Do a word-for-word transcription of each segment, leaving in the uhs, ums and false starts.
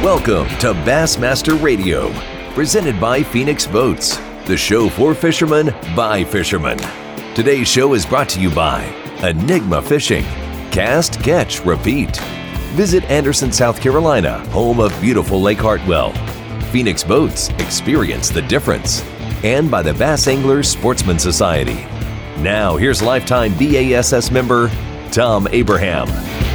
Welcome to Bassmaster Radio, presented by Phoenix Boats, the show for fishermen by fishermen. Today's show is brought to you by Enigma Fishing. Cast, catch, repeat. Visit Anderson, South Carolina, home of beautiful Lake Hartwell. Phoenix Boats, experience the difference. And by the Bass Anglers Sportsman Society. Now, here's lifetime B A S S member, Tom Abraham.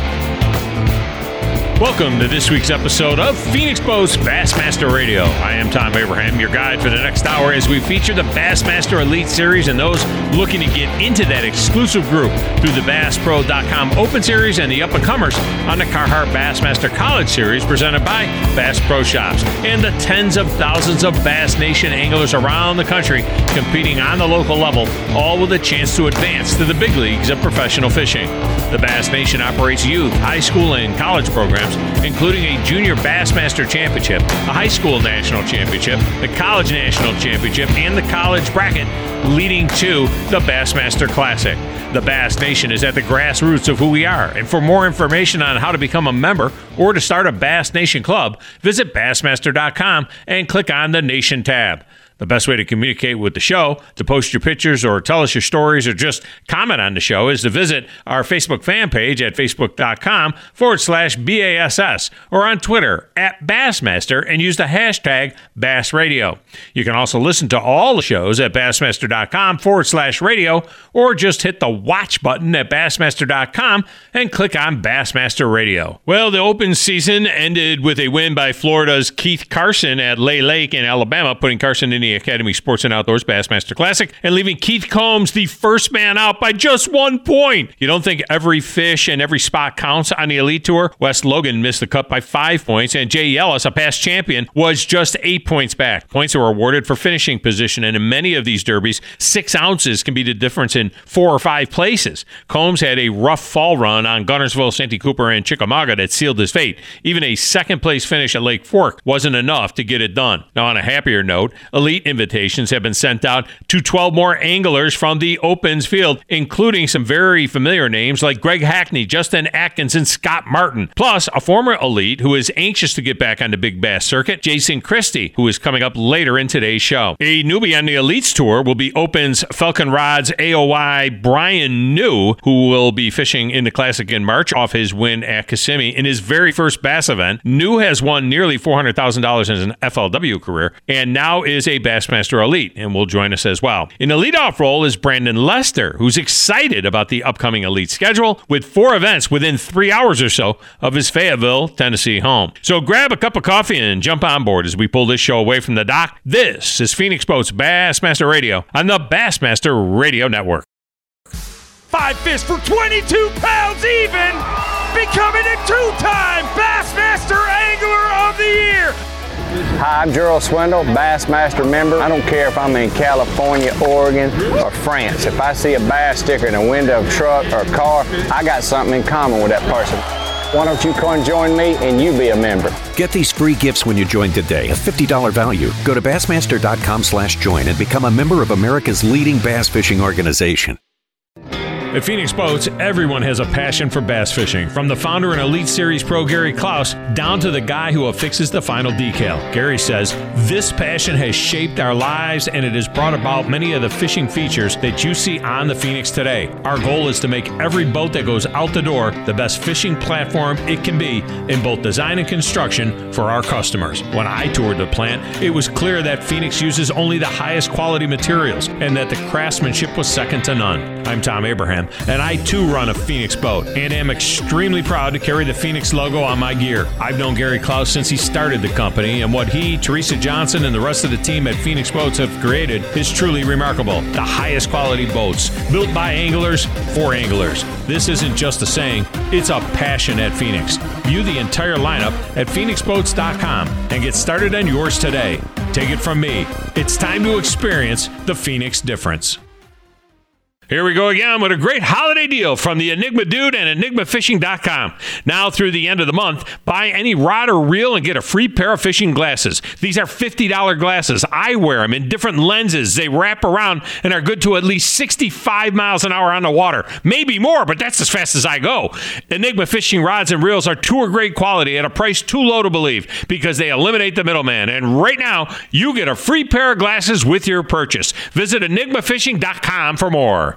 Welcome to this week's episode of Phoenix Boats Bassmaster Radio. I am Tom Abraham, your guide for the next hour as we feature the Bassmaster Elite Series and those looking to get into that exclusive group through the Bass Pro dot com Open Series and the up-and-comers on the Carhartt Bassmaster College Series presented by Bass Pro Shops, and the tens of thousands of Bass Nation anglers around the country competing on the local level, all with a chance to advance to the big leagues of professional fishing. The Bass Nation operates youth, high school, and college programs, including a Junior Bassmaster Championship, a High School National Championship, the College National Championship, and the College Bracket, leading to the Bassmaster Classic. The Bass Nation is at the grassroots of who we are, and for more information on how to become a member or to start a Bass Nation club, visit Bassmaster dot com and click on the Nation tab. The best way to communicate with the show, to post your pictures or tell us your stories or just comment on the show, is to visit our Facebook fan page at facebook.com forward slash BASS or on Twitter at Bassmaster and use the hashtag BassRadio. You can also listen to all the shows at Bassmaster.com forward slash radio or just hit the watch button at Bassmaster dot com and click on Bassmaster Radio. Well, the open season ended with a win by Florida's Keith Carson at Lay Lake in Alabama, putting Carson in the Academy Sports and Outdoors Bassmaster Classic and leaving Keith Combs the first man out by just one point. You don't think every fish and every spot counts on the Elite Tour? Wes Logan missed the cut by five points, and Jay Yellis, a past champion, was just eight points back. Points are awarded for finishing position, and in many of these derbies, six ounces can be the difference in four or five places. Combs had a rough fall run on Gunnersville, Santee Cooper, and Chickamauga that sealed his fate. Even a second-place finish at Lake Fork wasn't enough to get it done. Now, on a happier note, Elite invitations have been sent out to twelve more anglers from the Opens field, including some very familiar names like Greg Hackney, Justin Atkins, and Scott Martin, plus a former Elite who is anxious to get back on the big bass circuit, Jason Christie, who is coming up later in today's show. A newbie on the Elites Tour will be Opens Falcon Rods A O Y Brian New, who will be fishing in the Classic in March off his win at Kissimmee in his very first bass event. New has won nearly four hundred thousand dollars in his F L W career and now is a Bassmaster Elite and will join us as well. In the leadoff role is Brandon Lester, who's excited about the upcoming Elite schedule with four events within three hours or so of his Fayetteville, Tennessee home. So grab a cup of coffee and jump on board as we pull this show away from the dock. This is Phoenix Boats Bassmaster Radio on the Bassmaster Radio Network. Five fish for twenty-two pounds even, becoming a two-time Bassmaster Angler of the Year. Hi, I'm Gerald Swindle, Bassmaster member. I don't care if I'm in California, Oregon, or France. If I see a bass sticker in a window of a truck or a car, I got something in common with that person. Why don't you come and join me and you be a member? Get these free gifts when you join today, a fifty dollars value. Go to Bassmaster.com slash join and become a member of America's leading bass fishing organization. At Phoenix Boats, everyone has a passion for bass fishing, from the founder and Elite Series pro Gary Klaus down to the guy who affixes the final decal. Gary says, this passion has shaped our lives and it has brought about many of the fishing features that you see on the Phoenix today. Our goal is to make every boat that goes out the door the best fishing platform it can be in both design and construction for our customers. When I toured the plant, it was clear that Phoenix uses only the highest quality materials and that the craftsmanship was second to none. I'm Tom Abraham, and I too run a Phoenix boat and am extremely proud to carry the Phoenix logo on my gear. I've known Gary Klaus since he started the company, and what he, Teresa Johnson, and the rest of the team at Phoenix Boats have created is truly remarkable. The highest quality boats, built by anglers for anglers. This isn't just a saying, it's a passion at Phoenix. View the entire lineup at Phoenix Boats dot com and get started on yours today. Take it from me, it's time to experience the Phoenix difference. Here we go again with a great holiday deal from the Enigma Dude and Enigma Fishing dot com. Now through the end of the month, buy any rod or reel and get a free pair of fishing glasses. These are fifty dollars glasses. I wear them in different lenses. They wrap around and are good to at least sixty-five miles an hour on the water. Maybe more, but that's as fast as I go. Enigma Fishing rods and reels are tour grade quality at a price too low to believe because they eliminate the middleman. And right now, you get a free pair of glasses with your purchase. Visit Enigma Fishing dot com for more.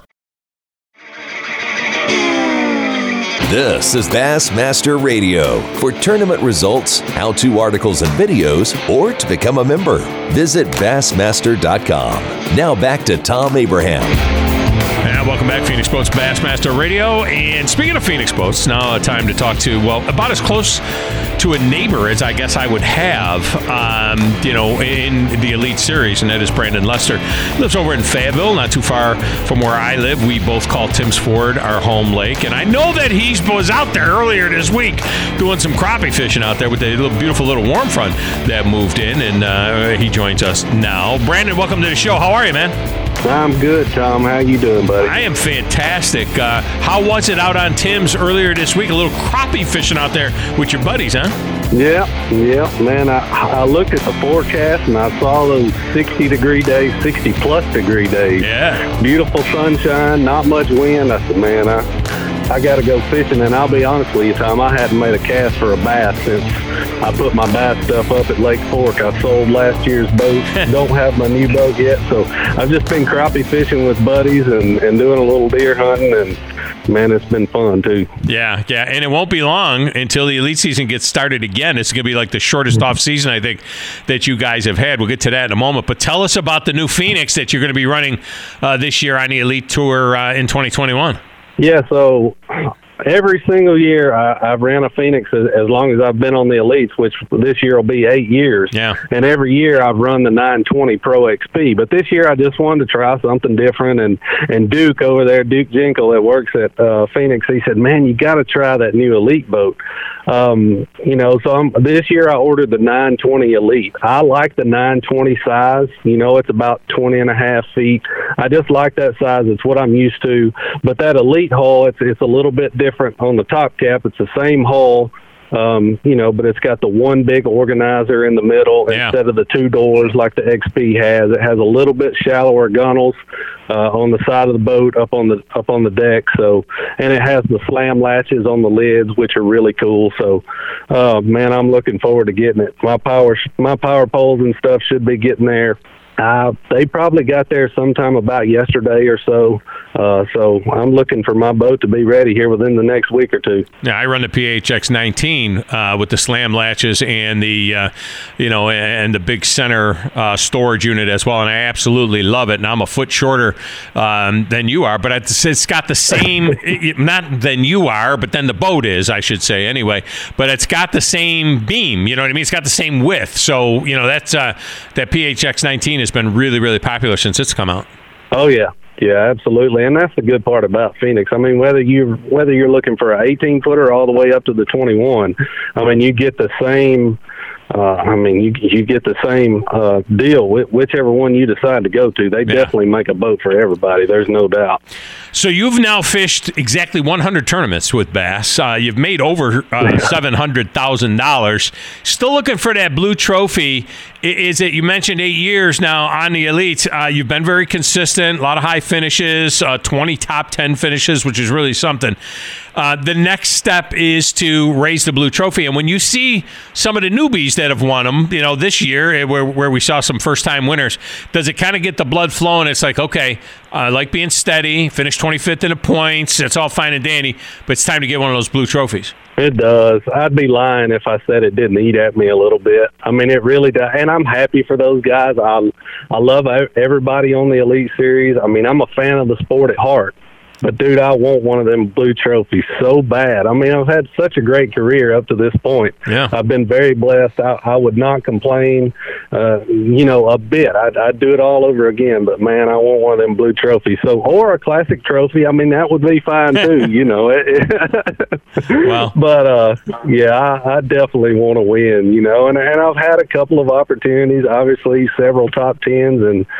This is Bassmaster Radio. For tournament results, how-to articles and videos, or to become a member, visit Bassmaster dot com. Now back to Tom Abraham. And welcome back, Phoenix Boats Bassmaster Radio. And speaking of Phoenix Boats, now time to talk to, well, about as close to a neighbor as I guess I would have, um, you know, in the Elite Series, and that is Brandon Lester. He lives over in Fayetteville, not too far from where I live. We both call Timms Ford our home lake, and I know that he was out there earlier this week doing some crappie fishing out there with the little, beautiful little warm front that moved in, and uh, he joins us now. Brandon, welcome to the show. How are you, man? I'm good, Tom. How you doing, buddy? I am fantastic. Uh, how was it out on Timms earlier this week? A little crappie fishing out there with your buddies, huh? Yeah, yeah, man. I, I looked at the forecast and I saw those sixty-degree days, sixty-plus degree days. Yeah. Beautiful sunshine, not much wind. I said, man, I, I got to go fishing. And I'll be honest with you, Tom, I hadn't made a cast for a bass since I put my bass stuff up at Lake Fork. I sold last year's boat. Don't have my new boat yet. So I've just been crappie fishing with buddies and, and doing a little deer hunting, and man, it's been fun too. Yeah, yeah, and it won't be long until the Elite season gets started again. It's going to be like the shortest off season, I think, that you guys have had. We'll get to that in a moment. But tell us about the new Phoenix that you're going to be running uh, this year on the Elite Tour uh, in twenty twenty-one. Yeah, so every single year I, I've ran a Phoenix as, as long as I've been on the Elites, which this year will be eight years. Yeah. And every year I've run the nine twenty Pro X P. But this year I just wanted to try something different. And, and Duke over there, Duke Jinkle that works at uh, Phoenix, he said, man, you got to try that new Elite boat. Um, you know, so I'm, this year I ordered the nine twenty Elite. I like the nine twenty size. You know, it's about twenty and a half feet. I just like that size. It's what I'm used to. But that Elite hull, it's, it's a little bit different on the top cap. It's the same hull. Um, you know, but it's got the one big organizer in the middle yeah. instead of the two doors like the X P has. It has a little bit shallower gunnels uh, on the side of the boat, up on the up on the deck. So, and it has the slam latches on the lids, which are really cool. So, uh, man, I'm looking forward to getting it. My power my power poles and stuff should be getting there. Uh, they probably got there sometime about yesterday or so. Uh, so I'm looking for my boat to be ready here within the next week or two. Yeah, I run the P H X nineteen uh, with the slam latches and the, uh, you know, and the big center uh, storage unit as well, and I absolutely love it. And I'm a foot shorter um, than you are, but it's, it's got the same, it, not than you are, but then the boat is, I should say, anyway. But it's got the same beam, you know what I mean? It's got the same width. So, you know, that's uh, that P H X nineteen has been really, really popular since it's come out. Oh, yeah. Yeah, absolutely, and that's the good part about Phoenix. I mean, whether you whether you're looking for an eighteen footer all the way up to the twenty-one, I mean, you get the same. Uh, I mean, you you get the same uh, deal with whichever one you decide to go to. They yeah. definitely make a boat for everybody. There's no doubt. So you've now fished exactly one hundred tournaments with bass. Uh, you've made over uh, seven hundred thousand dollars. Still looking for that blue trophy. Is it? You mentioned eight years now on the Elite. Uh, you've been very consistent. A lot of high finishes, uh, twenty top ten finishes, which is really something. Uh, the next step is to raise the blue trophy. And when you see some of the newbies that have won them, you know, this year where where we saw some first-time winners, does it kind of get the blood flowing? It's like, okay, I like being steady, finish twenty-fifth in the points. That's all fine and dandy, but it's time to get one of those blue trophies. It does. I'd be lying if I said it didn't eat at me a little bit. I mean, it really does. And I'm happy for those guys. I, I love everybody on the Elite Series. I mean, I'm a fan of the sport at heart. But, dude, I want one of them blue trophies so bad. I mean, I've had such a great career up to this point. Yeah. I've been very blessed. I, I would not complain, uh, you know, a bit. I'd, I'd do it all over again. But, man, I want one of them blue trophies. So, or a classic trophy. I mean, that would be fine, too, you know. Wow. But, uh, yeah, I, I definitely want to win, you know. And, and I've had a couple of opportunities, obviously several top tens, and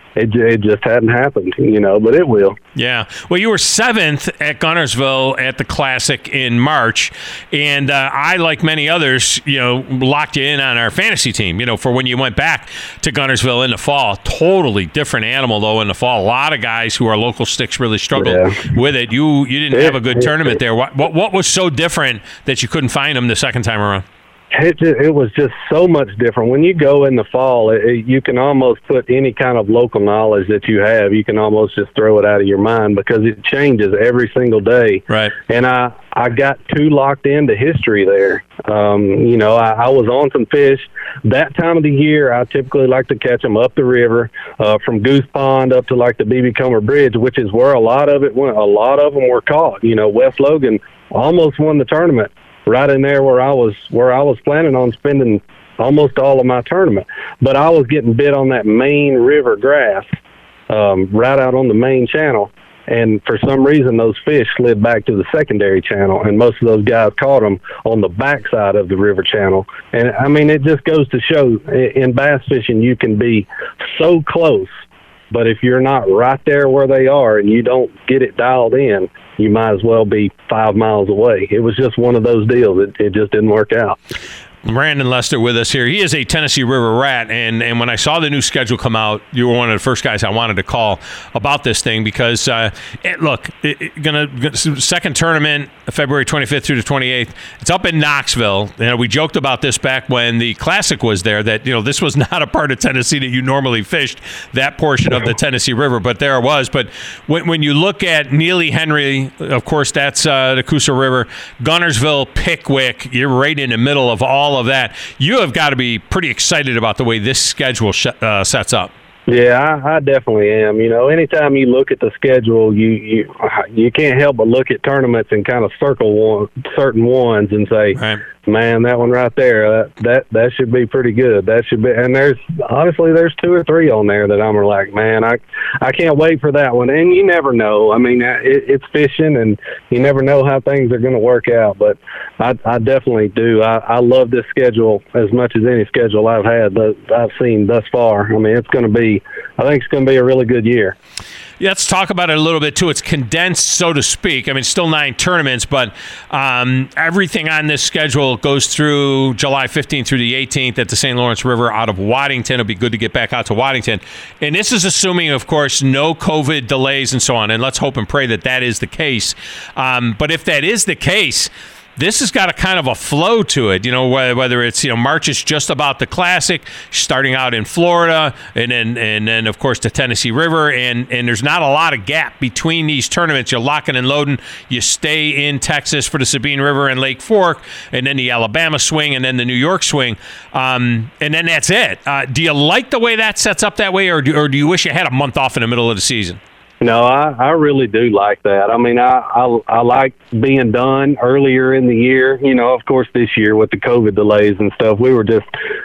it, it just hadn't happened, you know, but it will. Yeah. Well, you were seventh at Guntersville at the Classic in March, and uh, I, like many others, you know, locked you in on our fantasy team, you know, for when you went back to Guntersville in the fall. Totally different animal, though, in the fall. A lot of guys who are local sticks really struggled yeah. with it. You you didn't it, have a good it, tournament it, there. What, what what was so different that you couldn't find them the second time around? It, it was just so much different. When you go in the fall, it, it, you can almost put any kind of local knowledge that you have, you can almost just throw it out of your mind because it changes every single day. Right. And I, I got too locked into history there. Um, you know, I, I was on some fish. That time of the year, I typically like to catch them up the river, uh, from Goose Pond up to like the B B Comer Bridge, which is where a lot of it went. A lot of them were caught. You know, West Logan almost won the tournament right in there where I was where I was planning on spending almost all of my tournament. But I was getting bit on that main river grass, um, right out on the main channel. And for some reason, those fish slid back to the secondary channel, and most of those guys caught them on the backside of the river channel. And, I mean, it just goes to show in bass fishing you can be so close, but if you're not right there where they are and you don't get it dialed in, you might as well be five miles away. It was just one of those deals. It, it just didn't work out. Brandon Lester with us here. He is a Tennessee River rat, and, and when I saw the new schedule come out, you were one of the first guys I wanted to call about this thing because, uh, it, look, it, it, gonna, gonna second tournament, February twenty-fifth through the twenty-eighth. It's up in Knoxville. You know, we joked about this back when the Classic was there, that, you know, this was not a part of Tennessee that you normally fished, that portion of the Tennessee River, but there it was. But when, when you look at Neely Henry, of course, that's uh, the Coosa River, Guntersville, Pickwick, you're right in the middle of all of that. You have got to be pretty excited about the way this schedule sh- uh, sets up. Yeah, I, I definitely am. You know, anytime you look at the schedule, you you you can't help but look at tournaments and kind of circle one, certain ones and say, right. Man, that one right there, that, that that should be pretty good. That should be, and there's honestly there's two or three on there that I'm like, man, I I can't wait for that one. And you never know. I mean, it, it's fishing, and you never know how things are going to work out. But I I definitely do. I, I love this schedule as much as any schedule I've had that I've seen thus far. I mean, it's going to be. I think it's going to be a really good year. Yeah, let's talk about it a little bit, too. It's condensed, so to speak. I mean, still nine tournaments, but um, everything on this schedule goes through July fifteenth through the eighteenth at the Saint Lawrence River out of Waddington. It'll be good to get back out to Waddington. And this is assuming, of course, no COVID delays and so on. And let's hope and pray that that is the case. Um, but if that is the case, this has got a kind of a flow to it, you know, whether it's, you know, March is just about the Classic, starting out in Florida, and then, and then of course, the Tennessee River, and, and there's not a lot of gap between these tournaments. You're locking and loading. You stay in Texas for the Sabine River and Lake Fork, and then the Alabama swing, and then the New York swing, um, and then that's it. Uh, do you like the way that sets up that way, or do, or do you wish you had a month off in the middle of the season? No, I, I really do like that. I mean, I, I I like being done earlier in the year. You know, of course, this year with the COVID delays and stuff, we were just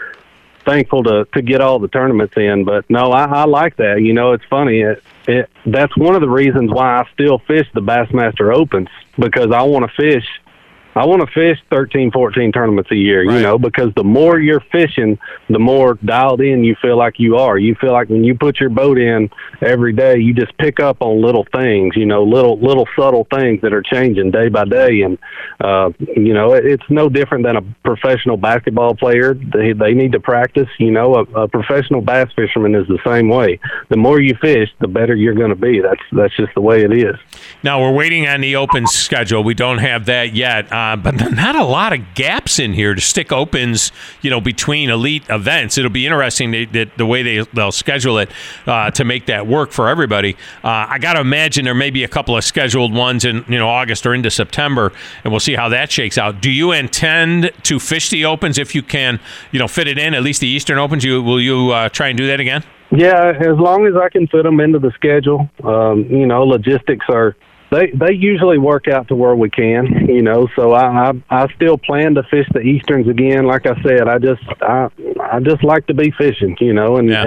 thankful to, to get all the tournaments in. But, no, I, I like that. You know, it's funny. It, it that's one of the reasons why I still fish the Bassmaster Opens, because I want to fish. I want to fish thirteen, fourteen tournaments a year, right. You know, because the more you're fishing, the more dialed in you feel like you are. You feel like when you put your boat in every day, you just pick up on little things, you know, little little subtle things that are changing day by day. And, uh, you know, it, it's no different than a professional basketball player. They, they need to practice. You know, a, a professional bass fisherman is the same way. The more you fish, the better you're going to be. That's, that's just the way it is. Now, we're waiting on the Open schedule. We don't have that yet. Uh, Uh, but not a lot of gaps in here to stick opens, you know, between elite events. It'll be interesting that the way they, they'll schedule it uh, to make that work for everybody. Uh, I got to imagine there may be a couple of scheduled ones in, you know, August or into September, and we'll see how that shakes out. Do you intend to fish the Opens if you can, you know, fit it in, at least the Eastern Opens? You, will you uh, try and do that again? Yeah, as long as I can fit them into the schedule. Um, you know, logistics are They they usually work out to where we can, you know. So I, I I still plan to fish the Easterns again. Like I said, I just I I just like to be fishing, you know. And yeah. and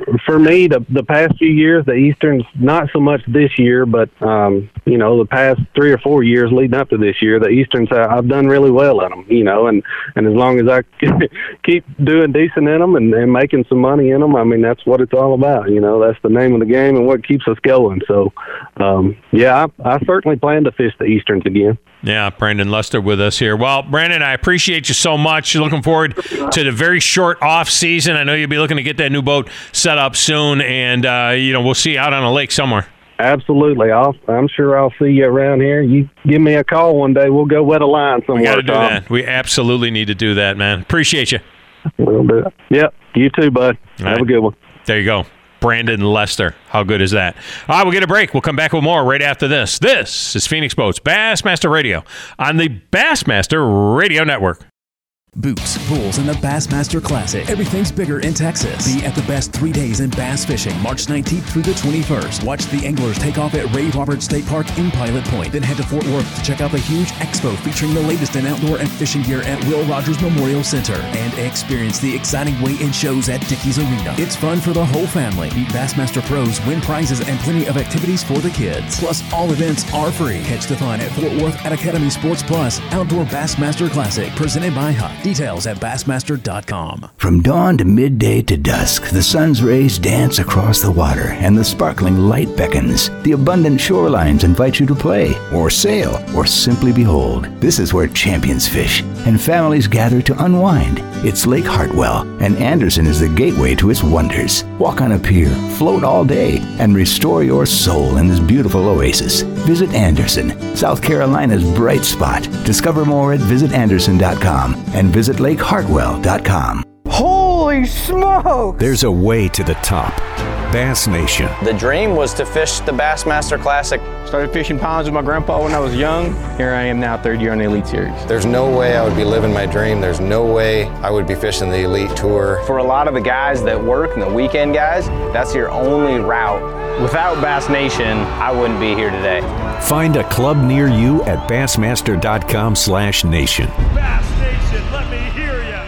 for me, the the past few years, the Easterns, not so much this year, but um, you know, the past three or four years leading up to this year, the Easterns, I've done really well in them. You know, and, and as long as I keep doing decent in them and, and making some money in them, I mean, that's what it's all about. You know, that's the name of the game and what keeps us going. So, um, yeah, I, I certainly plan to fish the Easterns again. Yeah, Brandon Lester with us here. Well, Brandon, I appreciate you so much. Looking forward to the very short off season. I know you'll be looking to get that new boat set up soon, and uh, you know, we'll see you out on a lake somewhere. Absolutely. I'll, I'm sure I'll see you around here. You give me a call one day. We'll go wet a line somewhere. We got to do Tom. that. We absolutely need to do that, man. Appreciate you. We'll do it. Yep. You too, bud. All Have right. a good one. There you go. Brandon Lester. How good is that? All right, we'll get a break. We'll come back with more right after this. This is Phoenix Boats Bassmaster Radio on the Bassmaster Radio Network. Boots, pools, and the Bassmaster Classic. Everything's bigger in Texas. Be at the best three days in bass fishing, March nineteenth through the twenty-first. Watch the anglers take off at Ray Roberts State Park in Pilot Point. Then head to Fort Worth to check out the huge expo featuring the latest in outdoor and fishing gear at Will Rogers Memorial Center. And experience the exciting weigh-in shows at Dickies Arena. It's fun for the whole family. Meet Bassmaster pros, win prizes, and plenty of activities for the kids. Plus, all events are free. Catch the fun at Fort Worth at Academy Sports Plus Outdoor Bassmaster Classic, presented by H U D. Details at bassmaster dot com. From dawn to midday to dusk, the sun's rays dance across the water and the sparkling light beckons. The abundant shorelines invite you to play or sail or simply behold. This is where champions fish and families gather to unwind. It's Lake Hartwell, and Anderson is the gateway to its wonders. Walk on a pier, float all day, and restore your soul in this beautiful oasis. Visit Anderson, South Carolina's bright spot. Discover more at visit anderson dot com and visit lake hartwell dot com. Holy smoke! There's a way to the top. Bass Nation. The dream was to fish the Bassmaster Classic. Started fishing ponds with my grandpa when I was young. Here I am now, third year on the Elite Series. There's no way I would be living my dream. There's no way I would be fishing the Elite Tour. For a lot of the guys that work and the weekend guys, that's your only route. Without Bass Nation, I wouldn't be here today. Find a club near you at bassmaster dot com slash nation. Bass Nation, let me hear ya.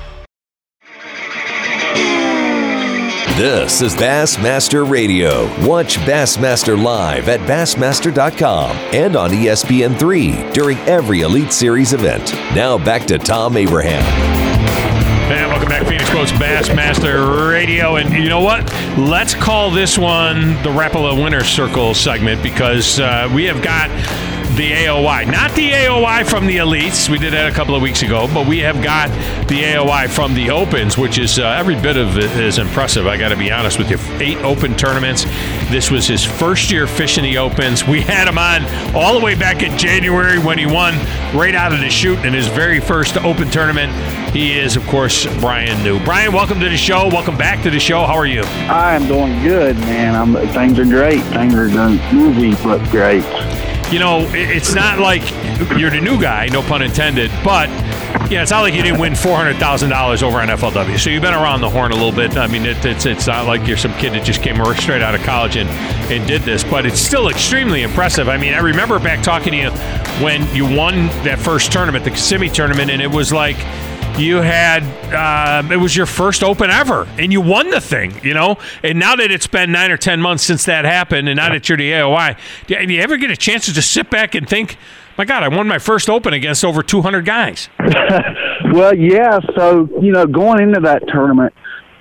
This is Bassmaster Radio. Watch Bassmaster live at bassmaster dot com and on E S P N three during every Elite Series event. Now back to Tom Abraham. And welcome back, Phoenix Boats Bassmaster Radio. And you know what? Let's call this one the Rapala Winner's Circle segment, because uh, we have got the A O I. Not the A O I from the Elites. We did that a couple of weeks ago. But we have got the A O I from the Opens, which is uh, every bit of it is impressive. I got to be honest with you. Eight Open tournaments. This was his first year fishing the Opens. We had him on all the way back in January when he won right out of the chute in his very first Open tournament. He is, of course, Brian New. Brian, welcome to the show. Welcome back to the show. How are you? I am doing good, man. I'm, things are great. Things are going easy, but great. You know, it's not like you're the new guy, no pun intended, but yeah, it's not like you didn't win four hundred thousand dollars over on F L W. So you've been around the horn a little bit. I mean, it, it's it's not like you're some kid that just came straight out of college and, and did this, but it's still extremely impressive. I mean, I remember back talking to you when you won that first tournament, the Kissimmee tournament, and it was like you had, uh, it was your first Open ever, and you won the thing, you know? And now that it's been nine or ten months since that happened, and now that you're the A O I, do you ever get a chance to just sit back and think, my God, I won my first Open against over two hundred guys? Well, yeah, so, you know, going into that tournament,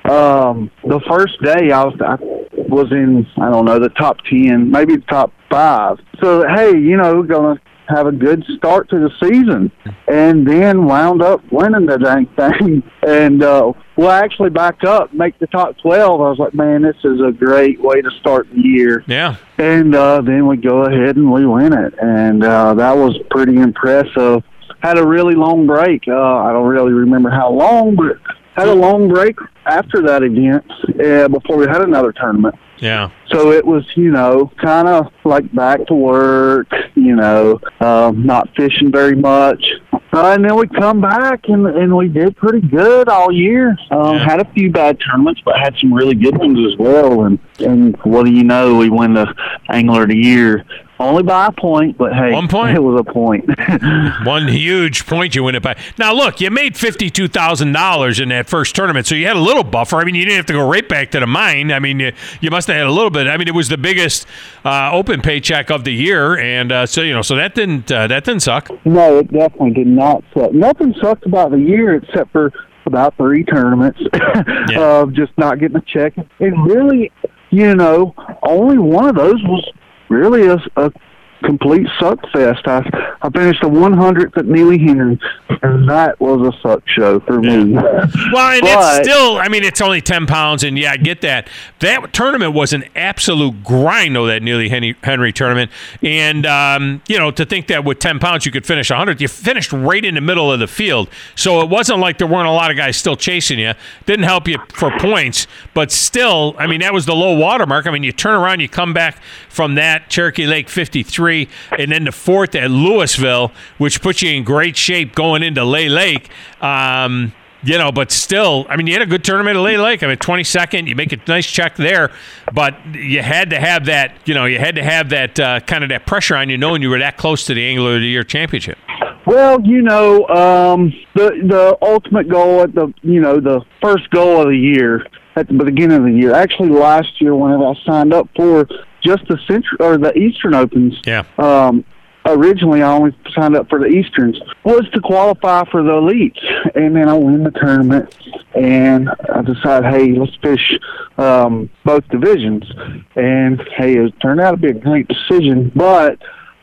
um, the first day I was, I was in, I don't know, the top ten, maybe the top five. So, hey, you know, we're going to have a good start to the season, and then wound up winning the dang thing. And uh, well, actually back up, make the top twelve. I was like, man, this is a great way to start the year. Yeah. And uh, then we go ahead and we win it, and uh, that was pretty impressive. Had a really long break. Uh, I don't really remember how long, but had a long break after that event uh, before we had another tournament. Yeah. So it was, you know, kind of like back to work, you know, um, not fishing very much. Uh, and then we come back, and and we did pretty good all year. Um, Yeah. Had a few bad tournaments, but had some really good ones as well. And, and what do you know, we win the Angler of the Year only by a point, but hey, One point? it was a point. One huge point you win it by. Now, look, you made fifty-two thousand dollars in that first tournament, so you had a little buffer. I mean, you didn't have to go right back to the mine. I mean, you, you must have had a little bit. I mean, it was the biggest uh, open paycheck of the year, and uh, so you know, so that didn't uh, that didn't suck. No, it definitely did not suck. Nothing sucked about the year except for about three tournaments yeah. of just not getting a check. And really, you know, only one of those was really a, a complete suck fest. I, I finished the one hundredth at Neely Henry, and that was a suck show for yeah. me. Well, and but, it's still, I mean, it's only ten pounds, and yeah, I get that. That tournament was an absolute grind, though, that Neely Henry, Henry tournament. And, um, you know, to think that with ten pounds you could finish one hundred, you finished right in the middle of the field. So it wasn't like there weren't a lot of guys still chasing you. Didn't help you for points, but still, I mean, that was the low water mark. I mean, you turn around, you come back from that, Cherokee Lake fifty-three, and then the fourth at Louisville, which puts you in great shape going into Lay Lake. Um, you know, but still, I mean, you had a good tournament at Lay Lake. I mean, twenty-second, you make a nice check there, but you had to have that, you know, you had to have that uh, kind of that pressure on you knowing you were that close to the Angler of the Year championship. Well, you know, um, the the ultimate goal at the, you know, the first goal of the year at the beginning of the year, actually last year whenever I signed up for just the Central or the Eastern Opens. Yeah. Um, originally, I only signed up for the Easterns, was to qualify for the Elites. And then I win the tournament, and I decided, hey, let's fish um, both divisions. And, hey, it turned out to be a great decision. But,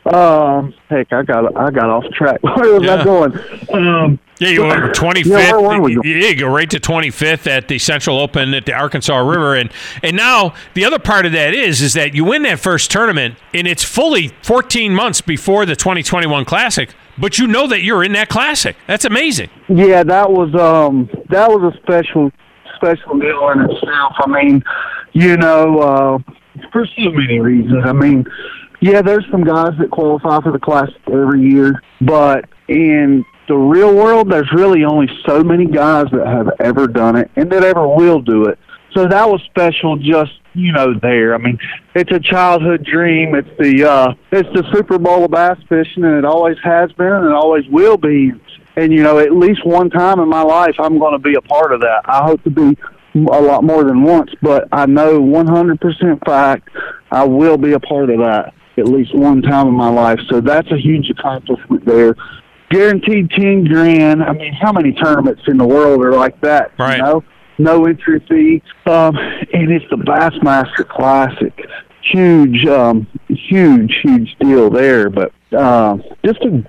um, heck, I got I got off track. Where was yeah. I going? Um, Yeah, you were twenty-fifth. Yeah, where were we? Yeah, you go right to twenty-fifth at the Central Open at the Arkansas River, and and now the other part of that is is that you win that first tournament, and it's fully fourteen months before the twenty twenty-one Classic, but you know that you're in that Classic. That's amazing. Yeah, that was um that was a special special deal in itself. I mean, you know, uh, for so many reasons. I mean, yeah, there's some guys that qualify for the Classic every year, but in the real world, there's really only so many guys that have ever done it and that ever will do it. So that was special just, you know, there. I mean, it's a childhood dream. It's the uh, it's the Super Bowl of bass fishing, and it always has been and it always will be. And, you know, at least one time in my life, I'm going to be a part of that. I hope to be a lot more than once, but I know one hundred percent fact I will be a part of that at least one time in my life. So that's a huge accomplishment there. Guaranteed ten grand. I mean, how many tournaments in the world are like that? Right. You know, no entry fee. Um, and it's the Bassmaster Classic. Huge, um, huge, huge deal there. But uh, just an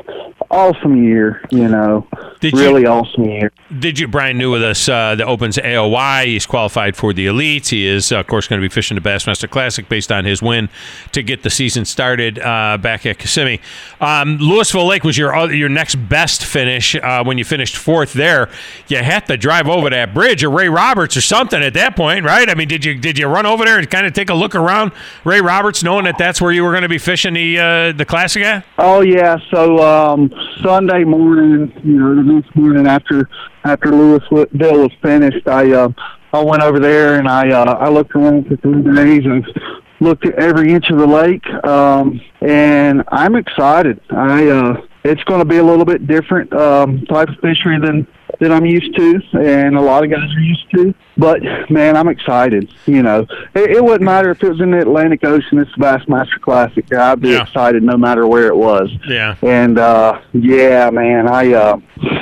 awesome year, you know. Did really you, awesome year. Did you, Brian New with us, uh, the Opens A O Y. He's qualified for the Elites. He is, uh, of course, going to be fishing the Bassmaster Classic based on his win to get the season started uh, back at Kissimmee. Um, Louisville Lake was your your next best finish uh, when you finished fourth there. You had to drive over that bridge or Ray Roberts or something at that point, right? I mean, did you did you run over there and kind of take a look around Ray Roberts, knowing that that's where you were going to be fishing the uh, the Classic at? Oh yeah. So um, Sunday morning, you know, the next morning after after Louisville was finished, I uh, I went over there and I uh, I looked around for three days and looked at every inch of the lake, um, and I'm excited. I uh, it's going to be a little bit different um, type of fishery than that I'm used to, and a lot of guys are used to. But man, I'm excited. You know, it, it wouldn't matter if it was in the Atlantic Ocean. It's the Bassmaster Classic. I'd be yeah. excited no matter where it was. Yeah. And uh, yeah, man, I. Uh,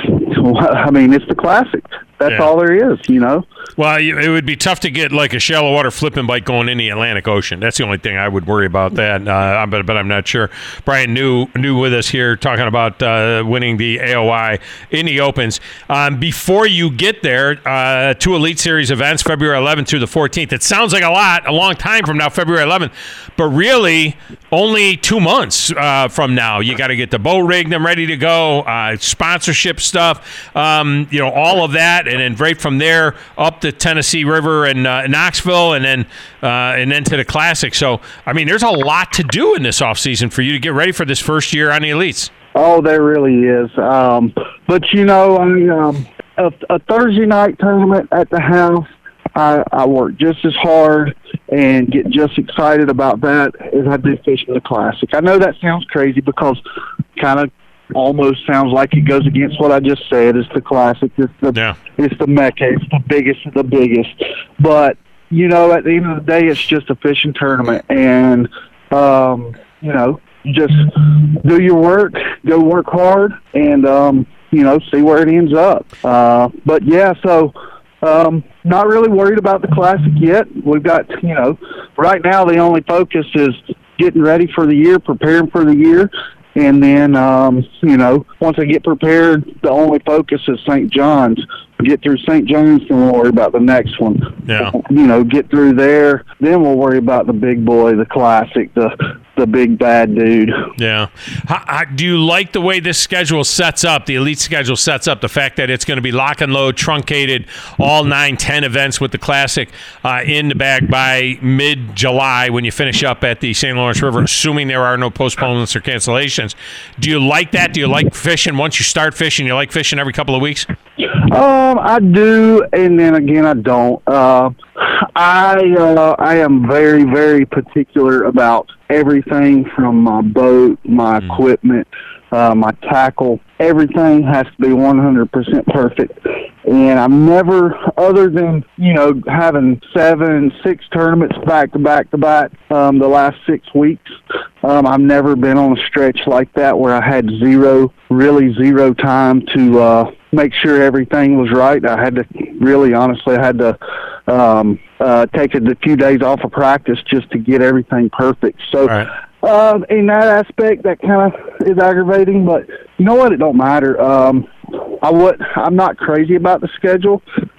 I mean, it's the Classic. That's yeah. all there is, you know. Well, it would be tough to get like a shallow water flipping bite going in the Atlantic Ocean. That's the only thing I would worry about that. Uh, but but I'm not sure. Brian New new with us here talking about uh, winning the A O I in the Opens. Um, before you get there, uh, two Elite Series events, February eleventh through the fourteenth. It sounds like a lot, a long time from now, February eleventh, but really only two months uh, from now. You got to get the boat rigged and ready to go, uh, sponsorship stuff, um, you know, all of that, and then right from there up the Tennessee River and uh, Knoxville, and then uh, and then to the Classic. So, I mean, there's a lot to do in this off season for you to get ready for this first year on the Elites. Oh, there really is. Um, but you know, I um, a, a Thursday night tournament at the house, I, I work just as hard and get just excited about that as I do fishing the Classic. I know that sounds crazy because kind of almost sounds like it goes against what I just said. It's the Classic. It's the, yeah. it's the Mecca. It's the biggest of the biggest. But, you know, at the end of the day, it's just a fishing tournament. And, um, you know, just do your work, go work hard, and, um, you know, see where it ends up. Uh, but, yeah, so um, not really worried about the Classic yet. We've got, you know, right now the only focus is getting ready for the year, preparing for the year. And then, um, you know, once I get prepared, the only focus is Saint John's. Get through Saint John's, then we'll worry about the next one. Yeah. You know, get through there, then we'll worry about the big boy, the Classic, the the big bad dude. Yeah. How, how, do you like the way this schedule sets up, the Elite schedule sets up, the fact that it's going to be lock and load, truncated, all nine, ten events with the Classic uh, in the bag by mid-July when you finish up at the Saint Lawrence River, assuming there are no postponements or cancellations. Do you like that? Do you like fishing? Once you start fishing, you like fishing every couple of weeks? Um, I do, and then again, I don't. Uh, I uh, I am very, very particular about everything from my boat, my mm. equipment, uh, my tackle. Everything has to be one hundred percent perfect. And I've never, other than, you know, having seven, six tournaments back to back to back um, the last six weeks, um, I've never been on a stretch like that where I had zero, really zero time to uh, make sure everything was right. I had to, really honestly, I had to um, uh, take a few days off of practice just to get everything perfect. So, right. uh, in that aspect, that kind of is aggravating, but you know what? It don't matter. Um, I would, I'm not crazy about the schedule,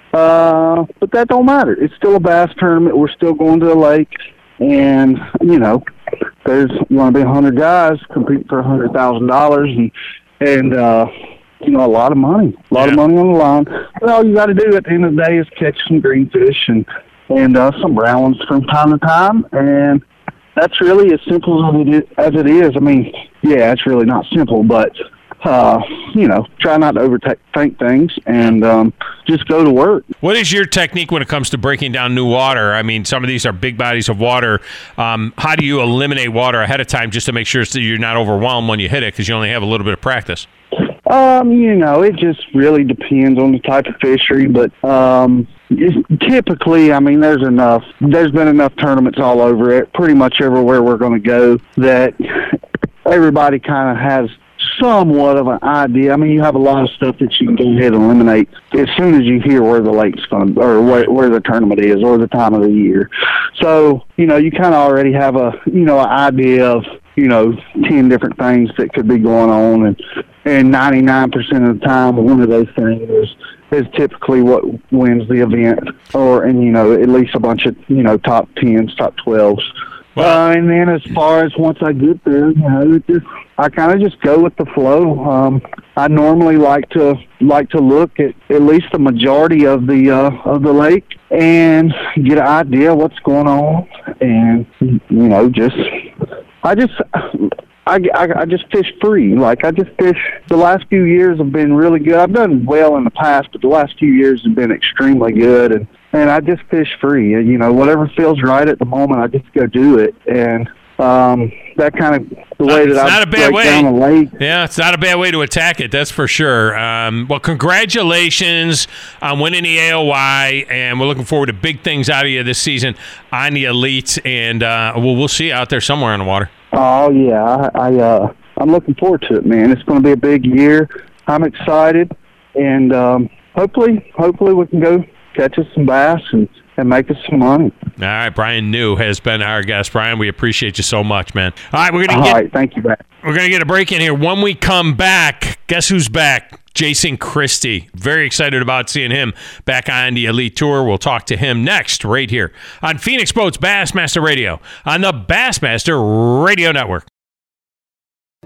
uh, but that don't matter. It's still a bass tournament. We're still going to the lake, and, you know, there's going to be one hundred guys competing for one hundred thousand dollars, and, and uh, you know, a lot of money, a lot yeah. of money on the line. But all you got to do at the end of the day is catch some greenfish and, and uh, some brown ones from time to time, and that's really as simple as it is. As it is. I mean, yeah, it's really not simple, but Uh, you know, try not to overthink things and um, just go to work. What is your technique when it comes to breaking down new water? I mean, some of these are big bodies of water. Um, how do you eliminate water ahead of time just to make sure that you're not overwhelmed when you hit it because you only have a little bit of practice? Um, you know, it just really depends on the type of fishery, but um, typically, I mean, there's enough. There's been enough tournaments all over it, pretty much everywhere we're going to go, that everybody kind of has somewhat of an idea. I mean, you have a lot of stuff that you can go ahead and eliminate as soon as you hear where the lake's going to, or where, where the tournament is, or the time of the year. So, you know, you kind of already have a, you know, an idea of, you know, ten different things that could be going on, and and ninety-nine percent of the time, one of those things is, is typically what wins the event, or, and, you know, at least a bunch of, you know, top tens, top twelves. Well, uh, and then as far as once I get there, you know, it just, I kind of just go with the flow. Um, I normally like to like to look at at least the majority of the uh, of the lake and get an idea of what's going on, and you know, just I just I, I, I just fish free. Like I just fish. The last few years have been really good. I've done well in the past, but the last few years have been extremely good, and. And I just fish free. You know, whatever feels right at the moment, I just go do it. And um, that kind of the way it's that not I a bad break way. down the lake. Yeah, it's not a bad way to attack it. That's for sure. Um, well, congratulations on winning the A O Y, and we're looking forward to big things out of you this season on the Elite. And uh, we'll we'll see you out there somewhere on the water. Oh yeah, I, I uh, I'm looking forward to it, man. It's going to be a big year. I'm excited, and um, hopefully, hopefully we can go catch us some bass and, and make us some money. All right, Brian New has been our guest. Brian, we appreciate you so much, man. All right, we're gonna All get. right, thank you, man. We're gonna get a break in here. When we come back, guess who's back? Jason Christie. Very excited about seeing him back on the Elite Tour. We'll talk to him next, right here on Phoenix Boats Bassmaster Radio on the Bassmaster Radio Network.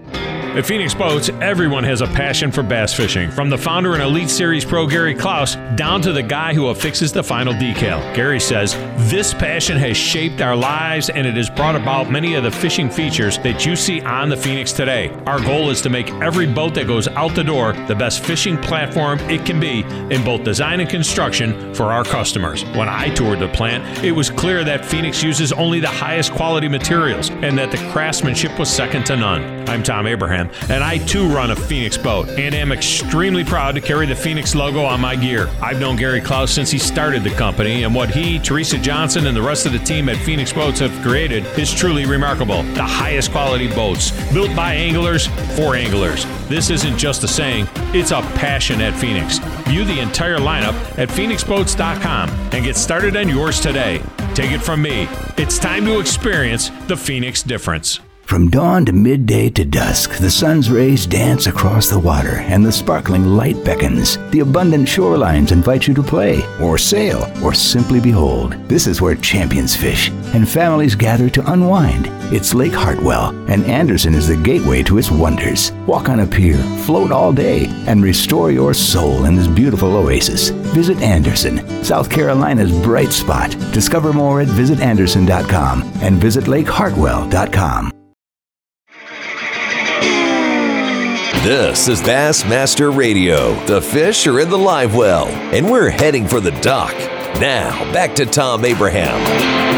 At Phoenix Boats, everyone has a passion for bass fishing, from the founder and Elite Series pro Gary Klaus down to the guy who affixes the final decal. Gary says, this passion has shaped our lives and it has brought about many of the fishing features that you see on the Phoenix today. Our goal is to make every boat that goes out the door the best fishing platform it can be in both design and construction for our customers. When I toured the plant, it was clear that Phoenix uses only the highest quality materials and that the craftsmanship was second to none. I'm Tom Abraham, and I too run a Phoenix boat and am extremely proud to carry the Phoenix logo on my gear. I've known Gary Klaus since he started the company, and what he, Teresa Johnson, and the rest of the team at Phoenix Boats have created is truly remarkable. The highest quality boats, built by anglers for anglers. This isn't just a saying, it's a passion at Phoenix. View the entire lineup at phoenix boats dot com and get started on yours today. Take it from me, it's time to experience the Phoenix difference. From dawn to midday to dusk, the sun's rays dance across the water and the sparkling light beckons. The abundant shorelines invite you to play, or sail, or simply behold. This is where champions fish and families gather to unwind. It's Lake Hartwell, and Anderson is the gateway to its wonders. Walk on a pier, float all day, and restore your soul in this beautiful oasis. Visit Anderson, South Carolina's bright spot. Discover more at visit anderson dot com and visit lake hartwell dot com. This is Bassmaster Radio. The fish are in the live well, and we're heading for the dock. Now, back to Tom Abraham.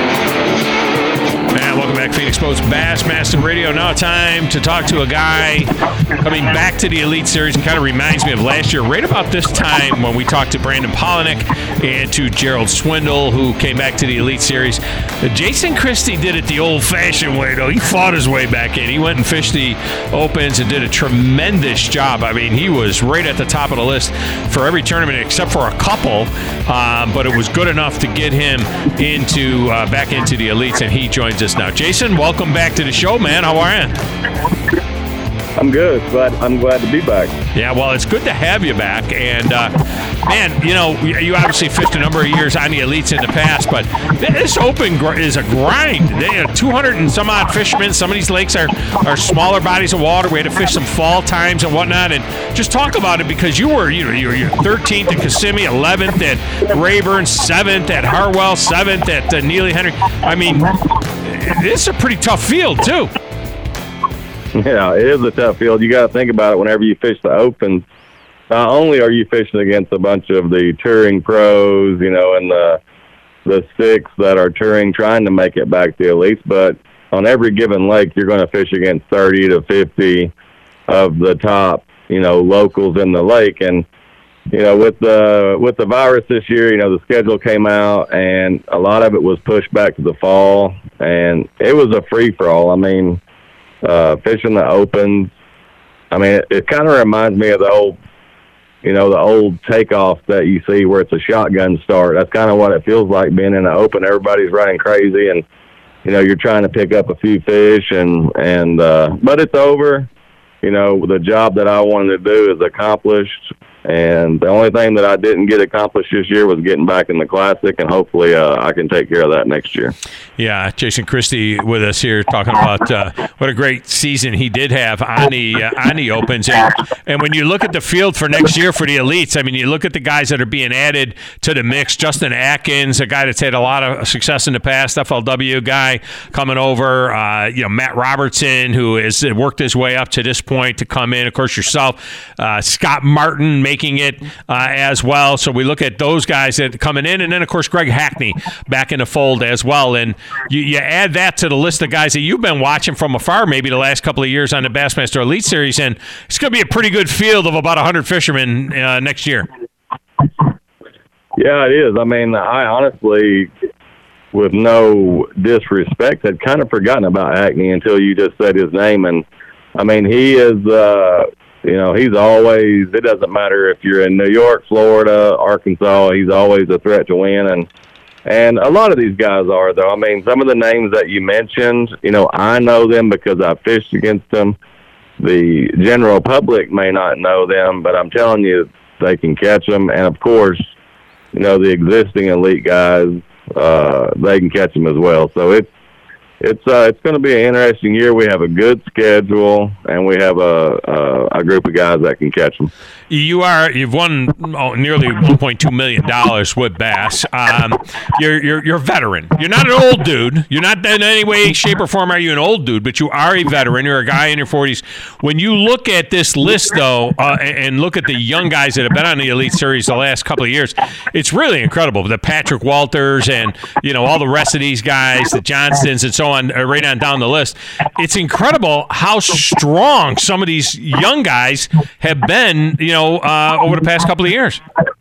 And welcome back, Phoenix Boats Bassmaster Radio. Now time to talk to a guy coming back to the Elite Series. It kind of reminds me of last year, right about this time when we talked to Brandon Polinick and to Gerald Swindle, who came back to the Elite Series. Jason Christie did it the old-fashioned way, though. He fought his way back in. He went and fished the Opens and did a tremendous job. I mean, he was right at the top of the list for every tournament except for a couple, um, but it was good enough to get him into uh, back into the Elites, and he joins us now. Jason, welcome back to the show, man. How are you? I'm good. Glad I'm glad to be back. Yeah, well, it's good to have you back. And uh, man, you know, you obviously fished a number of years on the Elites in the past, but this Open is a grind. They have two hundred and some odd fishermen. Some of these lakes are are smaller bodies of water. We had to fish some fall times and whatnot. And just talk about it, because you were you know you were you're thirteenth at Kissimmee, eleventh at Rayburn, seventh at Hartwell, seventh at uh, Neely Henry. I mean, this is a pretty tough field too. Yeah, it is a tough field. You got to think about it whenever you fish the Opens. Not only are you fishing against a bunch of the touring pros, you know, and the the six that are touring trying to make it back to the Elites, but on every given lake, you're going to fish against thirty to fifty of the top, you know, locals in the lake. And, you know, with the with the virus this year, you know, the schedule came out, and a lot of it was pushed back to the fall, and it was a free-for-all. I mean, Uh, fishing the Opens, I mean, it, it kind of reminds me of the old, you know, the old takeoff that you see where it's a shotgun start. That's kind of what it feels like being in the Open. Everybody's running crazy, and, you know, you're trying to pick up a few fish, and, and uh, but it's over. You know, the job that I wanted to do is accomplished, and the only thing that I didn't get accomplished this year was getting back in the Classic, and hopefully uh, I can take care of that next year. Yeah, Jason Christie with us here talking about uh, what a great season he did have on the uh, on the Opens. And, and when you look at the field for next year for the Elites, I mean, you look at the guys that are being added to the mix. Justin Atkins, a guy that's had a lot of success in the past, F L W guy coming over. Uh, you know, Matt Robertson, who has worked his way up to this point to come in. Of course, yourself, uh, Scott Martin making it uh, as well. So we look at those guys that coming in, and then of course Greg Hackney back in the fold as well. And you, you add that to the list of guys that you've been watching from afar maybe the last couple of years on the Bassmaster Elite Series, and it's going to be a pretty good field of about one hundred fishermen uh, next year. Yeah, it is. I mean, I honestly, with no disrespect, had kind of forgotten about Hackney until you just said his name. And I mean, he is, uh, you know, he's always, it doesn't matter if you're in New York, Florida, Arkansas, he's always a threat to win. And, and a lot of these guys are, though. I mean, some of the names that you mentioned, you know, I know them because I fished against them. The general public may not know them, but I'm telling you, they can catch them. And, of course, you know, the existing elite guys, uh, they can catch them as well. So it's, it's uh, it's going to be an interesting year. We have a good schedule, and we have a, a a group of guys that can catch them. You are you've won oh, nearly one point two million dollars with bass. Um, you're you're you're a veteran. You're not an old dude. You're not in any way, shape, or form are you an old dude, but you are a veteran. You're a guy in your forties. When you look at this list, though, uh, and look at the young guys that have been on the Elite Series the last couple of years, it's really incredible. The Patrick Walters and you know all the rest of these guys, the Johnstons and so on, uh, right on down the list. It's incredible how strong some of these young guys have been. You know. Uh, over the past couple of years.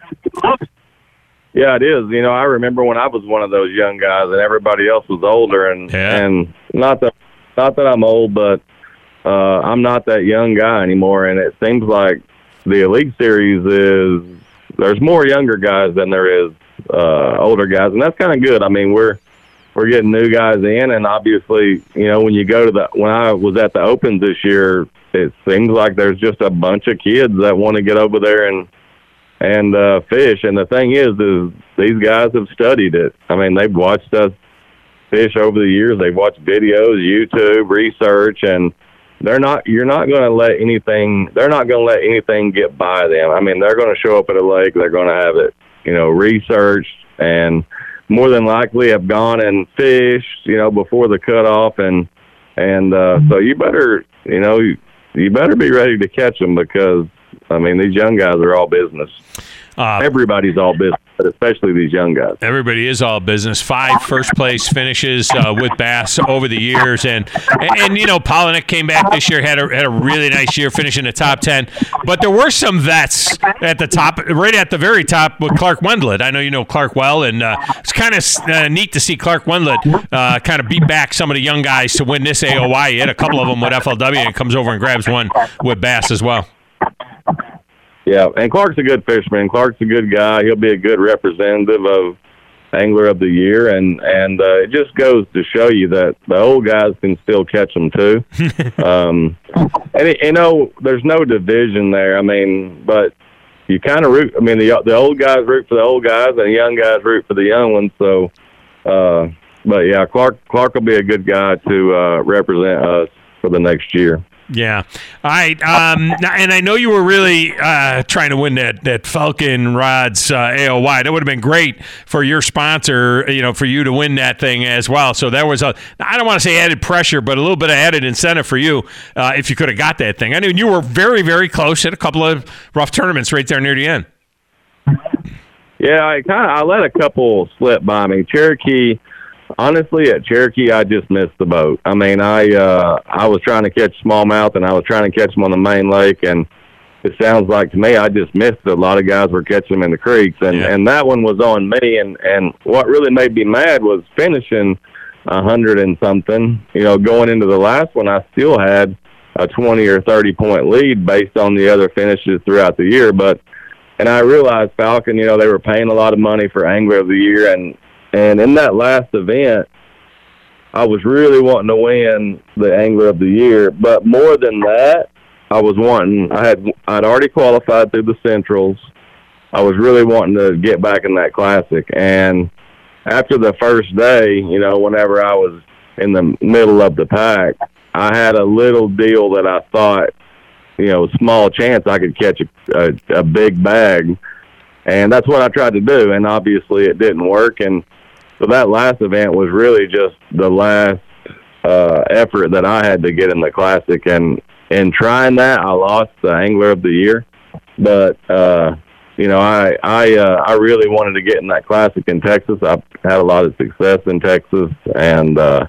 Yeah, it is. You know, I remember when I was one of those young guys and everybody else was older, and yeah. and not that not that I'm old, but uh, I'm not that young guy anymore. And it seems like the Elite Series is there's more younger guys than there is uh, older guys, and that's kind of good. I mean, we're we're getting new guys in, and obviously, you know, when you go to the when I was at the Opens this year. It seems like there's just a bunch of kids that want to get over there and and uh, fish. And the thing is, is these guys have studied it. I mean, they've watched us fish over the years. They've watched videos, YouTube, research, and they're not. You're not going to let anything. They're not going to let anything get by them. I mean, they're going to show up at a lake. They're going to have it, you know, researched, and more than likely have gone and fished, you know, before the cutoff. And and uh, so you better, you know. You, You better be ready to catch them because, I mean, these young guys are all business. Uh, Everybody's all business, but especially these young guys. Everybody is all business. Five first-place finishes uh, with bass over the years. And, and, and, you know, Polinick came back this year, had a, had a really nice year, finishing the top ten. But there were some vets at the top, right at the very top with Clark Wendlandt. I know you know Clark well, and uh, it's kind of uh, neat to see Clark Wendlandt uh, kind of beat back some of the young guys to win this A O Y. He had a couple of them with F L W and comes over and grabs one with bass as well. Yeah, and Clark's a good fisherman. Clark's a good guy. He'll be a good representative of Angler of the Year, and and uh, it just goes to show you that the old guys can still catch them too. um, and it, you know, there's no division there. I mean, but you kind of root. I mean, the the old guys root for the old guys, and the young guys root for the young ones. So, uh, but yeah, Clark Clark will be a good guy to uh, represent us for the next year. Yeah. All right. Um, and I know you were really uh, trying to win that, that Falcon Rods uh, A O Y. That would have been great for your sponsor, you know, for you to win that thing as well. So there was a, I don't want to say added pressure, but a little bit of added incentive for you uh, if you could have got that thing. I mean, you were very, very close at a couple of rough tournaments right there near the end. Yeah, I kind of I let a couple slip by me. Cherokee. Honestly, at Cherokee, I just missed the boat. I mean, I uh, I was trying to catch smallmouth, and I was trying to catch them on the main lake, and it sounds like to me I just missed it. A lot of guys were catching them in the creeks, and, yeah. and that one was on me. And, and what really made me mad was finishing a hundred and something. You know, going into the last one, I still had a twenty or thirty point lead based on the other finishes throughout the year. But and I realized Falcon, you know, they were paying a lot of money for Angler of the Year, and And in that last event, I was really wanting to win the Angler of the Year. But more than that, I was wanting, I had, I'd already qualified through the Centrals. I was really wanting to get back in that Classic. And after the first day, you know, whenever I was in the middle of the pack, I had a little deal that I thought, you know, small chance I could catch a, a, a big bag. And that's what I tried to do. And obviously it didn't work. And so that last event was really just the last uh, effort that I had to get in the Classic. And in trying that, I lost the Angler of the Year. But, uh, you know, I I, uh, I really wanted to get in that Classic in Texas. I've had a lot of success in Texas. And uh,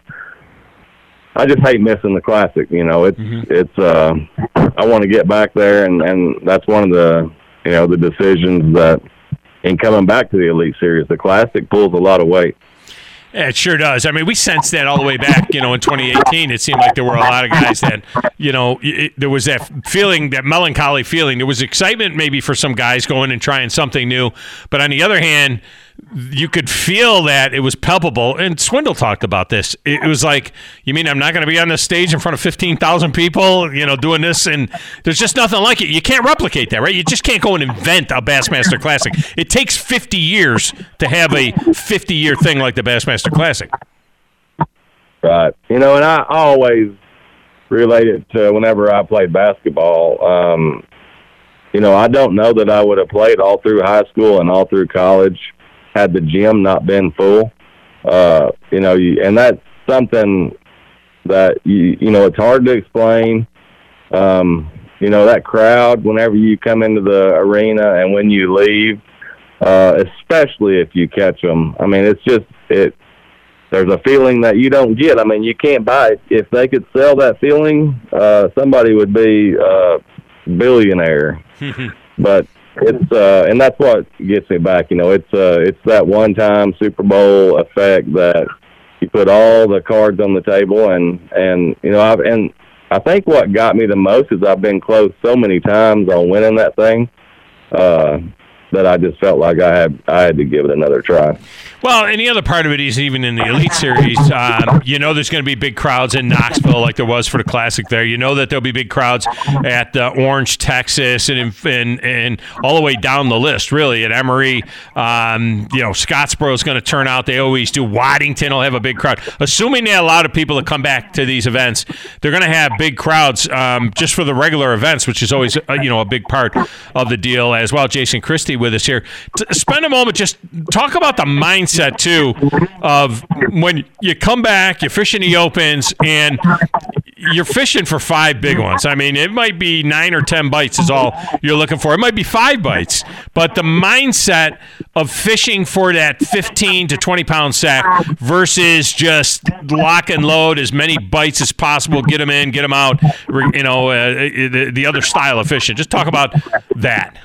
I just hate missing the Classic. You know, it's, mm-hmm. it's uh, I want to get back there. And, and that's one of the, you know, the decisions that in coming back to the Elite Series, the Classic pulls a lot of weight. Yeah, it sure does. I mean, we sensed that all the way back, you know, in twenty eighteen. It seemed like there were a lot of guys that, you know, it, there was that feeling, that melancholy feeling. There was excitement maybe for some guys going and trying something new. But on the other hand, you could feel that it was palpable. And Swindle talked about this. It was like, you mean I'm not going to be on this stage in front of fifteen thousand people, you know, doing this? And there's just nothing like it. You can't replicate that, right? You just can't go and invent a Bassmaster Classic. It takes fifty years to have a fifty-year thing like the Bassmaster Classic. Right. You know, and I always relate it to whenever I played basketball. Um, you know, I don't know that I would have played all through high school and all through college had the gym not been full. Uh, you know, you, and that's something that, you you know, it's hard to explain. Um, you know, that crowd, whenever you come into the arena and when you leave, uh, especially if you catch them, I mean, it's just, it. There's a feeling that you don't get. I mean, you can't buy it. If they could sell that feeling, uh, somebody would be a billionaire. But it's, uh, and that's what gets me back. You know, it's, uh, it's that one-time Super Bowl effect that you put all the cards on the table, and, and, you know, I've, and I think what got me the most is I've been close so many times on winning that thing, uh, that I just felt like I had I had to give it another try. Well, and the other part of it is even in the Elite Series, um, you know there's going to be big crowds in Knoxville like there was for the Classic there. You know that there'll be big crowds at uh, Orange, Texas, and, in, and and all the way down the list, really, at Emory. Um, you know, Scottsboro is going to turn out. They always do. Waddington will have a big crowd. Assuming they have a lot of people that come back to these events, they're going to have big crowds um, just for the regular events, which is always, uh, you know, a big part of the deal as well. Jason Christie with us here. T- spend a moment, just talk about the mindset too of when you come back, you fish in the opens, and you're fishing for five big ones. I mean, it might be nine or ten bites is all you're looking for. It might be five bites, but the mindset of fishing for that fifteen to twenty pound sack versus just lock and load as many bites as possible, get them in, get them out, you know, uh, the, the other style of fishing. Just talk about that.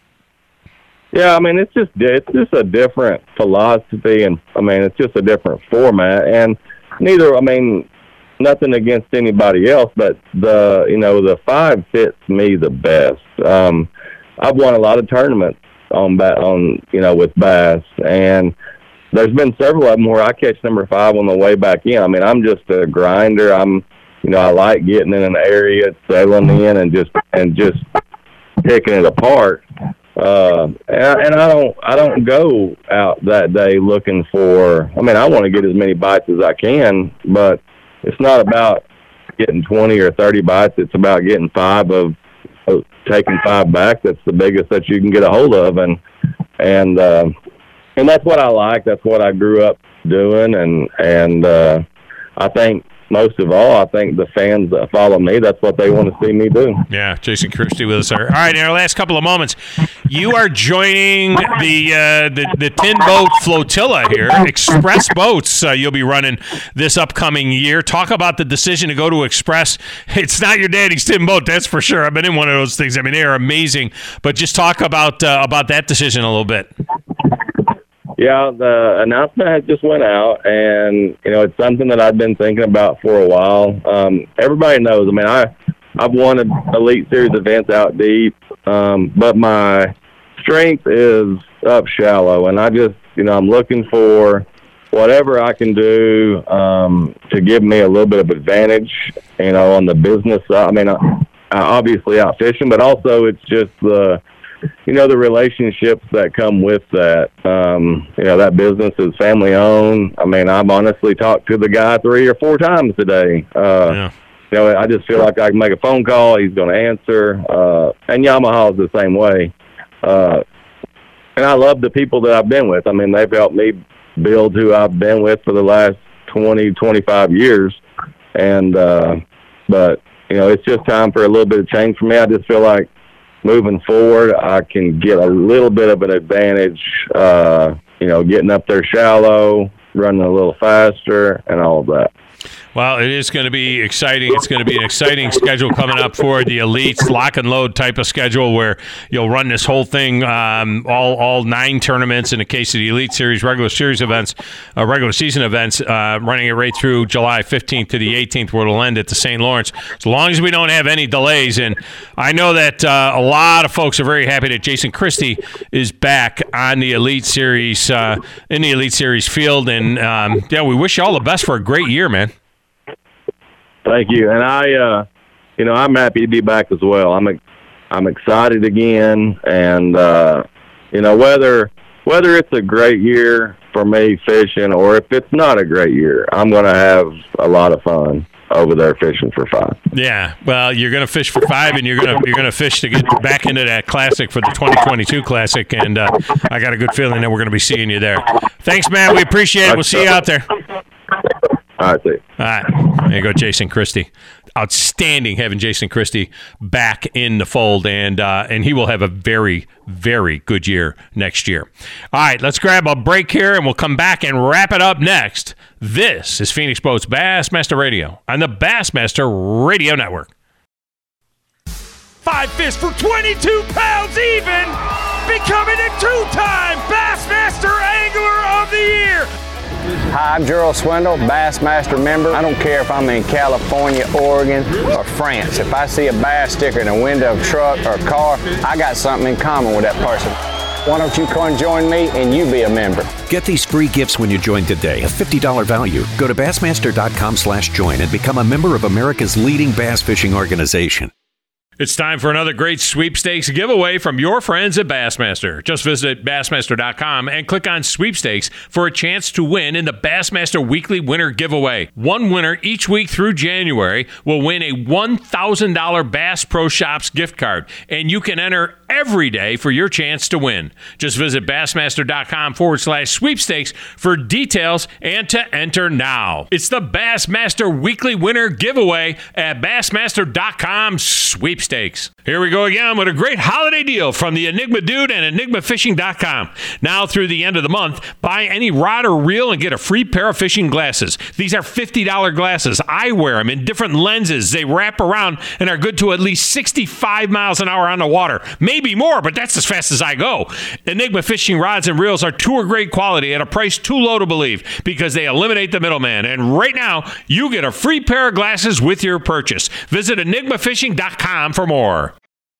Yeah, I mean, it's just it's just a different philosophy, and I mean, it's just a different format. And neither, I mean, nothing against anybody else, but the you know the five fits me the best. Um, I've won a lot of tournaments on on you know with bass, and there's been several of them where I catch number five on the way back in. I mean, I'm just a grinder. I'm you know I like getting in an area, sailing in, and just and just picking it apart. Uh, and, and I don't, I don't go out that day looking for, I mean, I want to get as many bites as I can, but it's not about getting twenty or thirty bites. It's about getting five of, of taking five back. That's the biggest that you can get a hold of. And, and, uh, and that's what I like. That's what I grew up doing. And, and, uh, I think, most of all, I think the fans that follow me, that's what they want to see me do. Yeah, Jason Christie with us. All right, in our last couple of moments, you are joining the uh, the, the Tin Boat Flotilla here, Express Boats. Uh, you'll be running this upcoming year. Talk about the decision to go to Express. It's not your daddy's tin boat, that's for sure. I've been in one of those things. I mean, they are amazing. But just talk about uh, about that decision a little bit. Yeah, the announcement has just went out, and, you know, it's something that I've been thinking about for a while. Um, everybody knows, I mean, I, I've won Elite Series events out deep, um, but my strength is up shallow, and I just, you know, I'm looking for whatever I can do um, to give me a little bit of advantage, you know, on the business side. I mean, I, I obviously out fishing, but also it's just the, you know, the relationships that come with that. Um, you know, that business is family owned. I mean, I've honestly talked to the guy three or four times today. Uh, yeah. You know, I just feel like I can make a phone call. He's going to answer. Uh, and Yamaha's the same way. Uh, and I love the people that I've been with. I mean, they've helped me build who I've been with for the last twenty, twenty-five years. And, uh, but, you know, it's just time for a little bit of change for me. I just feel like, moving forward, I can get a little bit of an advantage, uh, you know, getting up there shallow, running a little faster, and all of that. Well, it is going to be exciting. It's going to be an exciting schedule coming up for the Elites, lock and load type of schedule where you'll run this whole thing, um, all all nine tournaments in the case of the Elite Series, regular series events, uh, regular season events, uh, running it right through July fifteenth to the eighteenth, where it'll end at the Saint Lawrence, as long as we don't have any delays. And I know that uh, a lot of folks are very happy that Jason Christie is back on the Elite Series, uh, in the Elite Series field. And, um, yeah, we wish you all the best for a great year, man. Thank you, and I, uh, you know, I'm happy to be back as well. I'm, I'm excited again, and uh, you know, whether whether it's a great year for me fishing or if it's not a great year, I'm going to have a lot of fun over there fishing for five. Yeah, well, you're going to fish for five, and you're going to you're going to fish to get back into that classic for the twenty twenty-two classic, and uh, I got a good feeling that we're going to be seeing you there. Thanks, man. We appreciate it. We'll see you out there. All right, see you. All right, there you go, Jason Christie. Outstanding having Jason Christie back in the fold, and uh, and he will have a very, very good year next year. All right, let's grab a break here, and we'll come back and wrap it up next. This is Phoenix Boats Bassmaster Radio on the Bassmaster Radio Network. Five fish for twenty-two pounds even, becoming a two-time Bassmaster Angler of the Year. Hi, I'm Gerald Swindle, Bassmaster member. I don't care if I'm in California, Oregon, or France. If I see a bass sticker in a window of a truck or a car, I got something in common with that person. Why don't you come join me and you be a member? Get these free gifts when you join today, a fifty dollars value. Go to bassmaster.com slash join and become a member of America's leading bass fishing organization. It's time for another great sweepstakes giveaway from your friends at Bassmaster. Just visit bassmaster dot com and click on sweepstakes for a chance to win in the Bassmaster Weekly Winner Giveaway. One winner each week through January will win a one thousand dollars Bass Pro Shops gift card, and you can enter every day for your chance to win. Just visit bassmaster.com forward slash sweepstakes for details and to enter now. It's the Bassmaster Weekly Winner Giveaway at bassmaster dot com sweepstakes. Here we go again with a great holiday deal from the Enigma Dude and enigma fishing dot com. Now through the end of the month, buy any rod or reel and get a free pair of fishing glasses. These are fifty dollars glasses. I wear them in different lenses. They wrap around and are good to at least sixty-five miles an hour on the water. Maybe more, but that's as fast as I go. Enigma fishing rods and reels are tour grade quality at a price too low to believe because they eliminate the middleman. And right now, you get a free pair of glasses with your purchase. Visit enigma fishing dot com for more.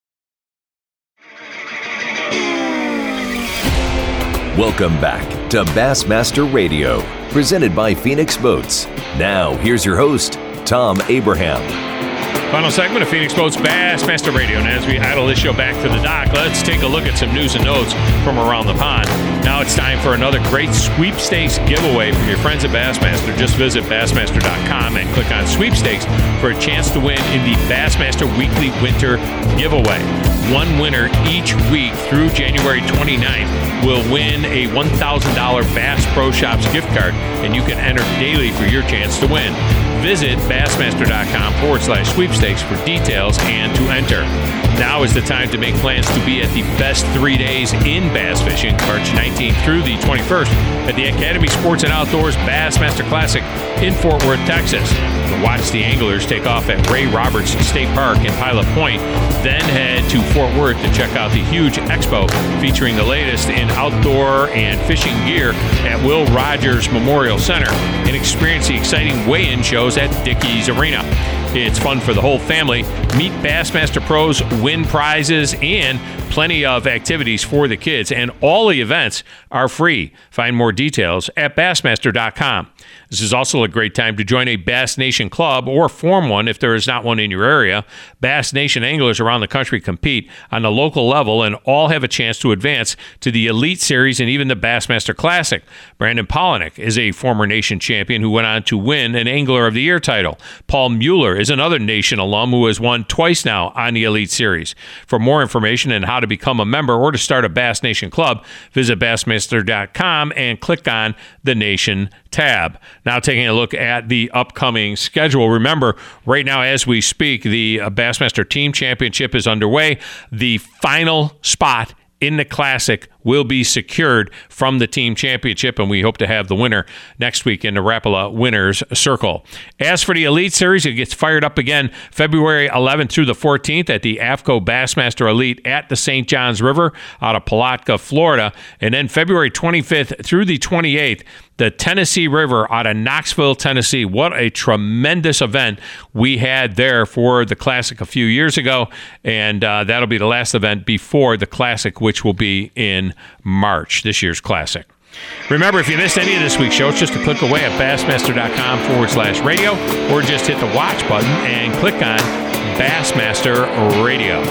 Welcome back to Bassmaster Radio, presented by Phoenix Boats. Now, here's your host, Tom Abraham. Final segment of Phoenix Boats Bassmaster Radio. And as we idle this show back to the dock, let's take a look at some news and notes from around the pond. Now it's time for another great sweepstakes giveaway from your friends at Bassmaster. Just visit bassmaster dot com and click on sweepstakes for a chance to win in the Bassmaster Weekly Winter Giveaway. One winner each week through January twenty-ninth will win a one thousand dollars Bass Pro Shops gift card, and you can enter daily for your chance to win. Visit bassmaster dot com forward slash sweepstakes for details and to enter. Now is the time to make plans to be at the best three days in bass fishing, March nineteenth through the twenty-first, at the Academy Sports and Outdoors Bassmaster Classic in Fort Worth, Texas. To watch the anglers take off at Ray Roberts State Park in Pilot Point, then head to Fort Worth to check out the huge expo featuring the latest in outdoor and fishing gear at Will Rogers Memorial Center, and experience the exciting weigh-in shows at Dickies Arena. It's fun for the whole family. Meet Bassmaster pros, win prizes, and plenty of activities for the kids. And all the events are free. Find more details at bassmaster dot com. This is also a great time to join a Bass Nation club or form one if there is not one in your area. Bass Nation anglers around the country compete on the local level and all have a chance to advance to the Elite Series and even the Bassmaster Classic. Brandon Polinick is a former Nation champion who went on to win an Angler of the Year title. Paul Mueller is another Nation alum who has won twice now on the Elite Series. For more information on how to become a member or to start a Bass Nation club, visit bassmaster dot com and click on the Nation tab. Now taking a look at the upcoming schedule. Remember, right now as we speak, the Bassmaster Team Championship is underway. The final spot in the Classic will be secured from the Team Championship, and we hope to have the winner next week in the Rapala Winners Circle. As for the Elite Series, it gets fired up again February eleventh through the fourteenth at the AFCO Bassmaster Elite at the Saint Johns River out of Palatka, Florida, and then February twenty-fifth through the twenty-eighth, the Tennessee River out of Knoxville, Tennessee. What a tremendous event we had there for the Classic a few years ago, and uh, that'll be the last event before the Classic, which will be in March, this year's Classic. Remember, if you missed any of this week's show, it's just a click away at bassmaster dot com forward slash radio, or just hit the watch button and click on Bassmaster Radio.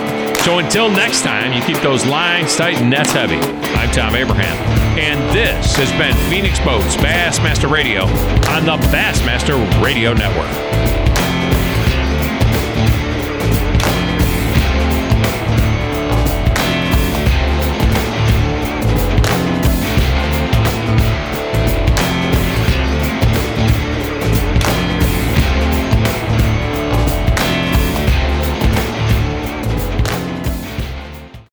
So until next time, you keep those lines tight and nets heavy. I'm Tom Abraham, and this has been Phoenix Boats Bassmaster Radio on the Bassmaster Radio Network.